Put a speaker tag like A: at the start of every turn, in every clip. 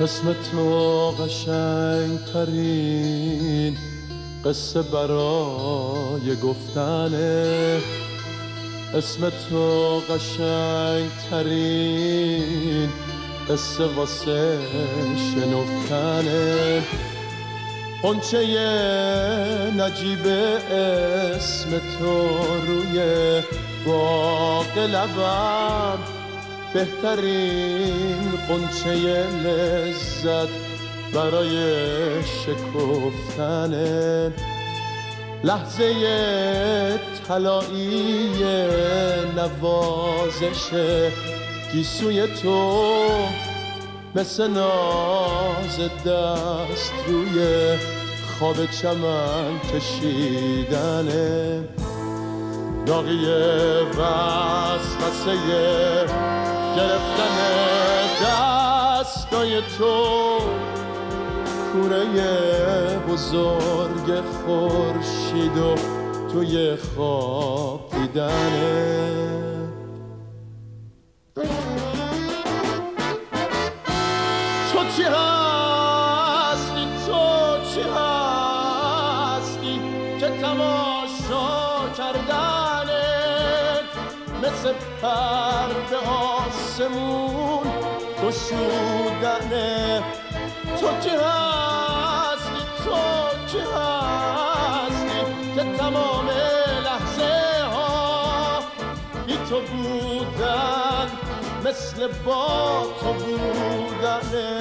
A: اسم تو قشنگ ترین قصه برای گفتنه، اسم تو قشنگ ترین قصه واسه شنفتنه. قنچه نجیب اسم تو روی باغ لبم، بهترین قنچه لذت برای شکفتنه. لحظه طلایی نوازش گیسوی تو، مثل ناز دست روی خواب چمن کشیدنه. داغی وسوسه گرفتن دستای تو، کوره بزرگ خورشید و توی خواب دیدنه. تو چی هستی، تو چی هستی که تماشا کردنت مثل پر به آسمون گشودنه. تو چی هستی، تو چی هستی که تمام لحظه ها بی تو بودن، مثل با تو بودنه.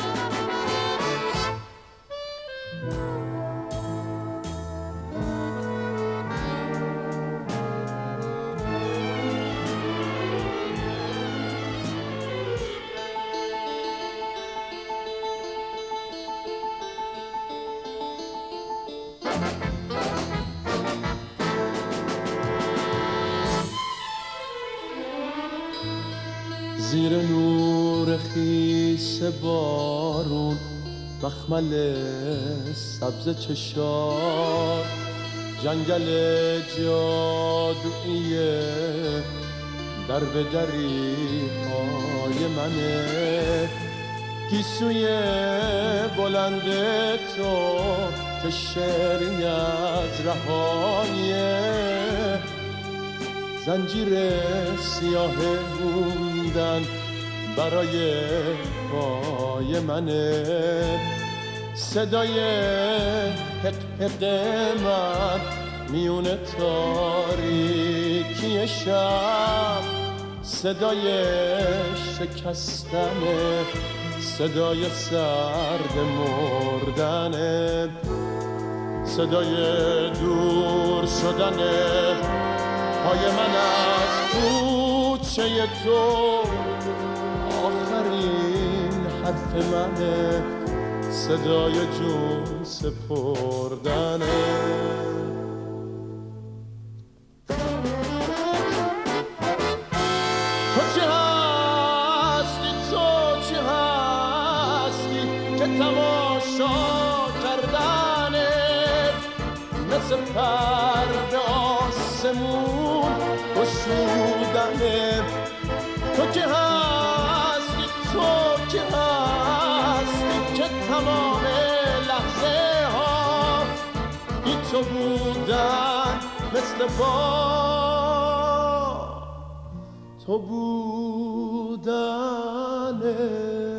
A: زیر نور خیس بارون، مخمل سبز چشار، جنگل جادویی در به دری های منه. گیسوی بلند تو که شعری از رهاییه، زنجیر سیاه موندن برای پای منه. صدای حق حق من میون تاریکی شب، صدای شکستنه، صدای سرد مردنه، صدای دور شدنه پای من از کوچه تو. آخرین حرف منه، صدای جون سپردنه. تو چی هستی، تو چی هستی که تماشا کردنت مثل پر به آسمون گشودنه. تو که هستی، تو که هستی که تمام لحظه ها بی تو بودن، مثل با تو بودنه.